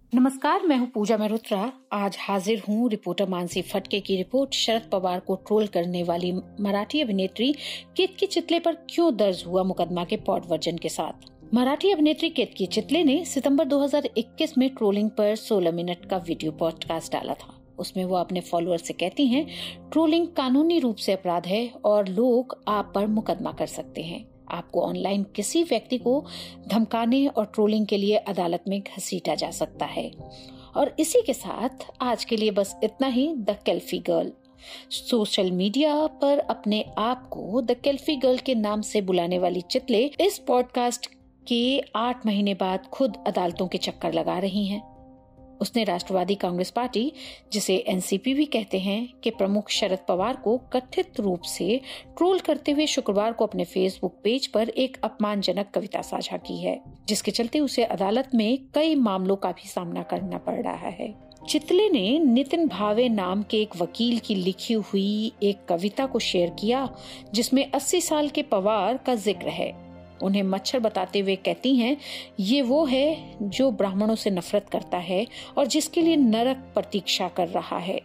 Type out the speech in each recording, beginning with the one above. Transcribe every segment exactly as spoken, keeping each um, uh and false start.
नमस्कार, मैं हूं पूजा मेहरोत्रा। आज हाजिर हूं रिपोर्टर मानसी फटके की रिपोर्ट शरद पवार को ट्रोल करने वाली मराठी अभिनेत्री केतकी चितले पर क्यों दर्ज हुआ मुकदमा के पॉड वर्जन के साथ। मराठी अभिनेत्री केतकी चितले ने सितंबर दो हज़ार इक्कीस में ट्रोलिंग पर सोलह मिनट का वीडियो पॉडकास्ट डाला था। उसमें वो अपने फॉलोअर से कहती हैं, ट्रोलिंग कानूनी रूप से अपराध है और लोग आप पर मुकदमा कर सकते हैं। आपको ऑनलाइन किसी व्यक्ति को धमकाने और ट्रोलिंग के लिए अदालत में घसीटा जा सकता है। और इसी के साथ आज के लिए बस इतना ही। द केल्फी गर्ल। सोशल मीडिया पर अपने आप को द केल्फी गर्ल के नाम से बुलाने वाली चितले इस पॉडकास्ट के आठ महीने बाद खुद अदालतों के चक्कर लगा रही हैं। उसने राष्ट्रवादी कांग्रेस पार्टी, जिसे एनसीपी भी कहते हैं, के प्रमुख शरद पवार को कथित रूप से ट्रोल करते हुए शुक्रवार को अपने फेसबुक पेज पर एक अपमानजनक कविता साझा की है, जिसके चलते उसे अदालत में कई मामलों का भी सामना करना पड़ रहा है। चितले ने नितिन भावे नाम के एक वकील की लिखी हुई एक कविता को शेयर किया, जिसमें अस्सी साल के पवार का जिक्र है। उन्हें मच्छर बताते हुए कहती हैं, ये वो है जो ब्राह्मणों से नफरत करता है और जिसके लिए नरक प्रतीक्षा कर रहा है।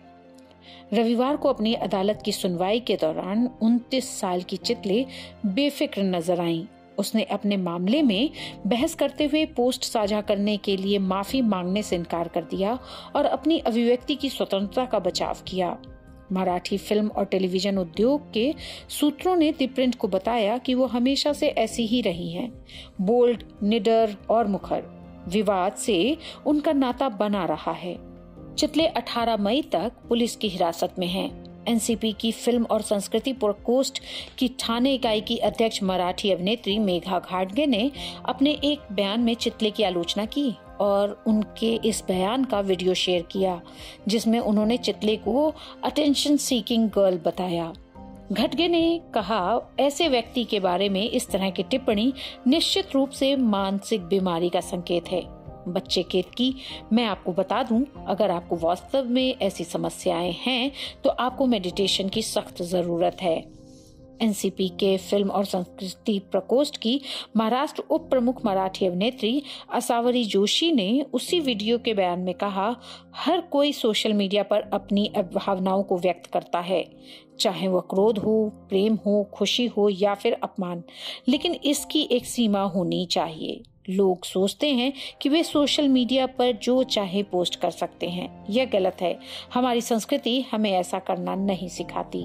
रविवार को अपनी अदालत की सुनवाई के दौरान उनतीस साल की चितले बेफिक्र नजर आईं। उसने अपने मामले में बहस करते हुए पोस्ट साझा करने के लिए माफी मांगने से इनकार कर दिया और अपनी अभिव्यक्ति की स्वतंत्रता का बचाव किया। मराठी फिल्म और टेलीविजन उद्योग के सूत्रों ने द प्रिंट को बताया कि वो हमेशा से ऐसी ही रही हैं, बोल्ड, निडर और मुखर। विवाद से उनका नाता बना रहा है। चितले अठारह मई तक पुलिस की हिरासत में हैं। एनसीपी की फिल्म और संस्कृति प्रकोष्ठ की ठाणे इकाई की अध्यक्ष मराठी अभिनेत्री मेघा घाटगे ने अपने एक बयान में चितले की आलोचना की और उनके इस बयान का वीडियो शेयर किया, जिसमें उन्होंने चितले को अटेंशन सीकिंग गर्ल बताया। घाटगे ने कहा, ऐसे व्यक्ति के बारे में इस तरह की टिप्पणी निश्चित रूप से मानसिक बीमारी का संकेत है। बच्चे केतकी, मैं आपको बता दूं, अगर आपको वास्तव में ऐसी समस्याएं हैं तो आपको मेडिटेशन की सख्त जरूरत है। एनसीपी के फिल्म और संस्कृति प्रकोष्ठ की महाराष्ट्र उप प्रमुख मराठी अभिनेत्री असावरी जोशी ने उसी वीडियो के बयान में कहा, हर कोई सोशल मीडिया पर अपनी भावनाओं को व्यक्त करता है, चाहे वह क्रोध हो, प्रेम हो, खुशी हो या फिर अपमान, लेकिन इसकी एक सीमा होनी चाहिए। लोग सोचते हैं कि वे सोशल मीडिया पर जो चाहे पोस्ट कर सकते हैं। यह गलत है। हमारी संस्कृति हमें ऐसा करना नहीं सिखाती।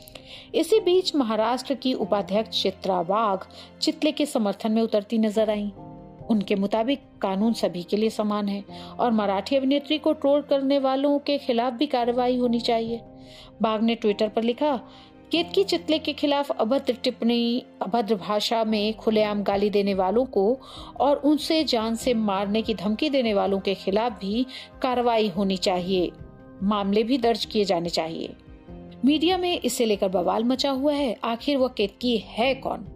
इसी बीच महाराष्ट्र की उपाध्यक्ष चित्रा वाघ चितले के समर्थन में उतरती नजर आईं। उनके मुताबिक कानून सभी के लिए समान है और मराठी अभिनेत्री को ट्रोल करने वालों के खिलाफ भी कार्रवाई होनी चाहिए। बाघ ने ट्विटर पर लिखा, केतकी चितले के खिलाफ अभद्र टिप्पणी, अभद्र भाषा में खुलेआम गाली देने वालों को और उनसे जान से मारने की धमकी देने वालों के खिलाफ भी कार्रवाई होनी चाहिए। मामले भी दर्ज किए जाने चाहिए। मीडिया में इसे लेकर बवाल मचा हुआ है। आखिर वह केतकी है कौन?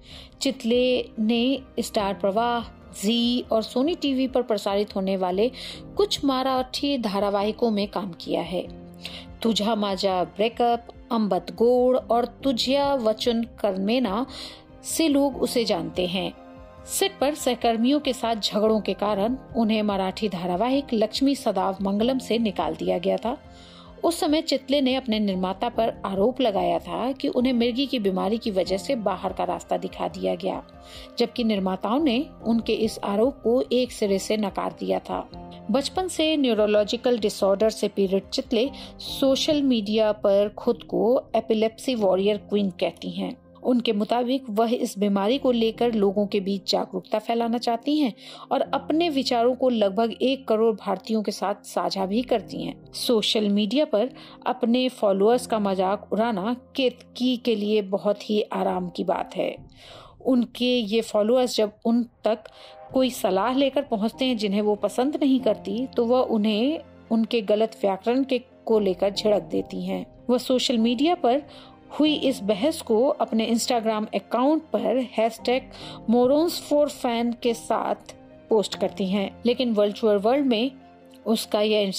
चितले ने स्टार प्रवाह, जी और सोनी टीवी पर प्रसारित होने वाले कुछ मराठी धारावाहिकों में काम किया है। तुझा माझा ब्रेकअप, अंबत गोड और तुझ्या वचन कर्मेना से लोग उसे जानते हैं। सेट पर सहकर्मियों के साथ झगड़ों के कारण उन्हें मराठी धारावाहिक लक्ष्मी सदाव मंगलम से निकाल दिया गया था। उस समय चितले ने अपने निर्माता पर आरोप लगाया था कि उन्हें मिर्गी की बीमारी की वजह से बाहर का रास्ता दिखा दिया गया, जबकि निर्माताओं ने उनके इस आरोप को एक सिरे से नकार दिया था। बचपन से न्यूरोलॉजिकल डिसऑर्डर से पीड़ित चितले सोशल मीडिया पर खुद को एपिलेप्सी वॉरियर क्वीन कहती हैं। उनके मुताबिक वह इस बीमारी को लेकर लोगों के बीच जागरूकता फैलाना चाहती हैं और अपने विचारों को लगभग एक करोड़ भारतीयों के साथ साझा भी करती हैं। सोशल मीडिया पर अपने फॉलोअर्स का मजाक उड़ाना केतकी के लिए बहुत ही आराम की बात है। उनके ये फॉलोअर्स जब उन तक कोई सलाह लेकर पहुंचते हैं जिन्हें वो पसंद नहीं करती, तो वह उन्हें उनके गलत व्याकरण के को लेकर झिड़क देती हैं। वह सोशल मीडिया पर हुई इस बहस को अपने इंस्टाग्राम अकाउंट पर हैशटैग मोरॉन्स फॉर फैन के साथ पोस्ट करती हैं, लेकिन वर्चुअल वर्ल्ड में उसका यह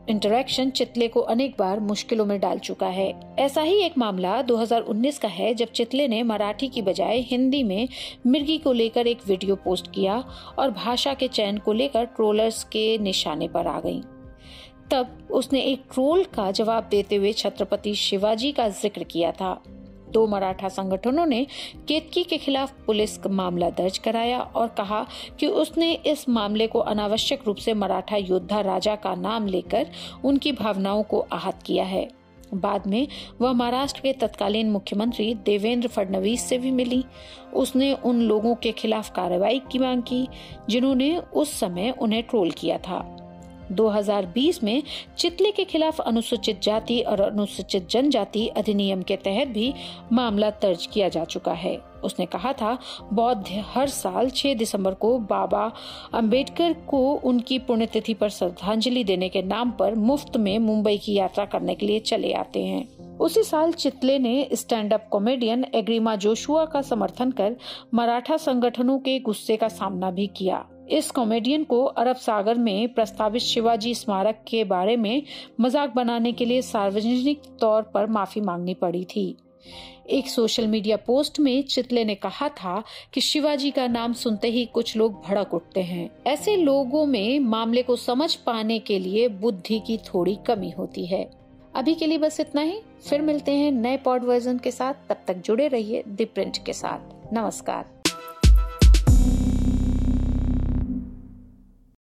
इंटरैक्शन चितले को अनेक बार मुश्किलों में डाल चुका है। ऐसा ही एक मामला दो हज़ार उन्नीस का है, जब चितले ने मराठी की बजाय हिंदी में मिर्गी को लेकर एक वीडियो पोस्ट किया और भाषा के चयन को लेकर ट्रोलर्स के निशाने पर आ गई। तब उसने एक ट्रोल का जवाब देते हुए छत्रपति शिवाजी का जिक्र किया था। दो मराठा संगठनों ने केतकी के खिलाफ पुलिस का मामला दर्ज कराया और कहा कि उसने इस मामले को अनावश्यक रूप से मराठा योद्धा राजा का नाम लेकर उनकी भावनाओं को आहत किया है। बाद में वह महाराष्ट्र के तत्कालीन मुख्यमंत्री देवेंद्र फडणवीस से भी मिली। उसने उन लोगों के खिलाफ कार्रवाई की मांग की जिन्होंने उस समय उन्हें ट्रोल किया था। दो हज़ार बीस में चितले के खिलाफ अनुसूचित जाति और अनुसूचित जनजाति अधिनियम के तहत भी मामला दर्ज किया जा चुका है। उसने कहा था, बौद्ध हर साल छह दिसंबर को बाबा अंबेडकर को उनकी पुण्यतिथि पर श्रद्धांजलि देने के नाम पर मुफ्त में मुंबई की यात्रा करने के लिए चले आते हैं। उसी साल चितले ने stand up comedian Agrima Joshua का समर्थन कर मराठा संगठनों के गुस्से का सामना भी किया। इस कॉमेडियन को अरब सागर में प्रस्तावित शिवाजी स्मारक के बारे में मजाक बनाने के लिए सार्वजनिक तौर पर माफी मांगनी पड़ी थी। एक सोशल मीडिया पोस्ट में चितले ने कहा था कि शिवाजी का नाम सुनते ही कुछ लोग भड़क उठते हैं। ऐसे लोगों में मामले को समझ पाने के लिए बुद्धि की थोड़ी कमी होती है। अभी के लिए बस इतना ही। फिर मिलते हैं नए पॉड वर्जन के साथ। तब तक जुड़े रहिए द प्रिंट के साथ। नमस्कार।